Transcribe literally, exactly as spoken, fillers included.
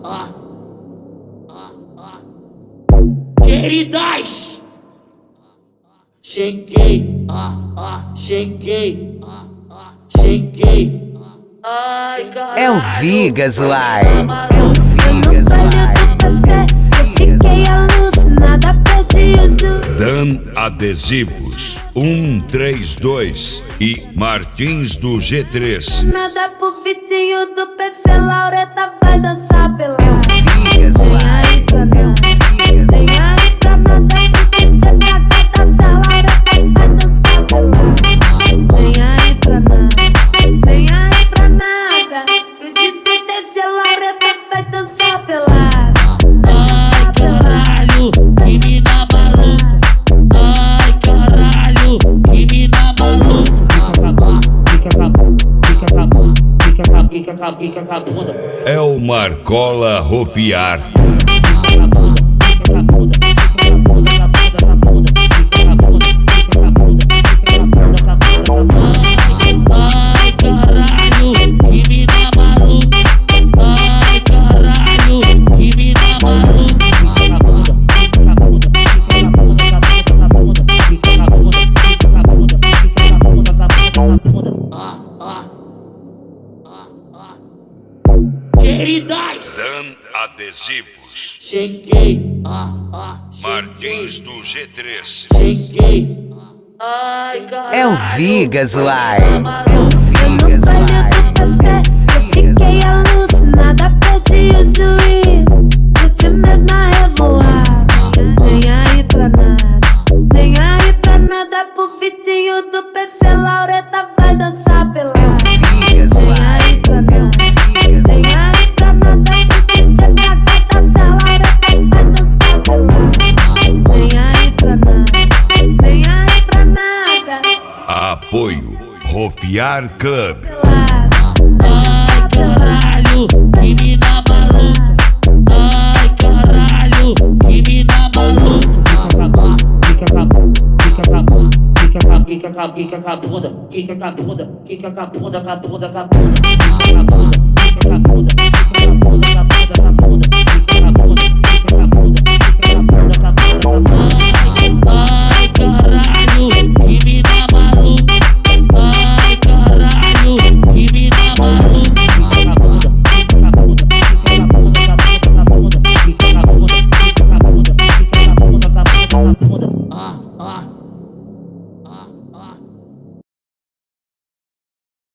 ah, ah, ah. Queridas, cheguei, ah, ah, cheguei, ah, ah, cheguei. Ai, caralho, é o Vigas, uai. É o Vigas, uai. Fiquei alucinada, perdi o juízo. Dan Adesivos um três dois e Martins do G três. Nada pro Vitinho do P C, Laureta vai dançar pela. Vigas, Vem aí pra nada, vem aí pra nada, porque você vai dançar, Laureta vai dançar pela. Vem aí pra nada, vem aí pra nada, pro D J desse Laureta vai dançar pela. Ai, caralho, que mina maluca. Ai, caralho, que mina maluca. Fica com a bunda, fica com a bunda, fica com a bunda, fica com a fica com a bunda. É o Marcola Rofiar. Fica com a bunda, fica com a bunda, fica com a bunda, com a bunda, com a bunda, fica com a bunda, fica com a bunda, fica com a bunda, com a bunda, com a bunda. Ai, caralho, que mina maluca. Ai, caralho, que mina maluca. Fica com a bunda, fica com a bunda, fica com a bunda, com a bunda, com a bunda, fica com a bunda, fica com a bunda, fica com a bunda, com a bunda, com a bunda. Ah, ah, ah, ah. Queridas, Dan Adesivos. cheguei, ah, ah, Martins cheguei, do G três. cheguei. Ai, caralho, é o Vigas, uai. é É o Vigas, Olha uai. do P C, eu fiquei alucinada, perdi o juízo. Curti mesmo a revoada. Nem aí pra nada, nem aí pra nada, pro Vitinho do P C, Laureta vai dançar pela. Vigas, Vem uai. aí pra nada, vem aí pra nada, pro D J vai dançar, Laureta vai dançar pela. Vem aí pra nada, vem aí pra nada. Apoio Rofiar Club. Ai, caralho, que mina maluca. Ai, caralho, que mina maluca. Fica com a bunda, fica com a bunda, fica com a bunda, fica com a fica com a bunda, fica com a bunda, fica com a bunda, com a bunda, com a bunda, com a bunda, fica com a bunda,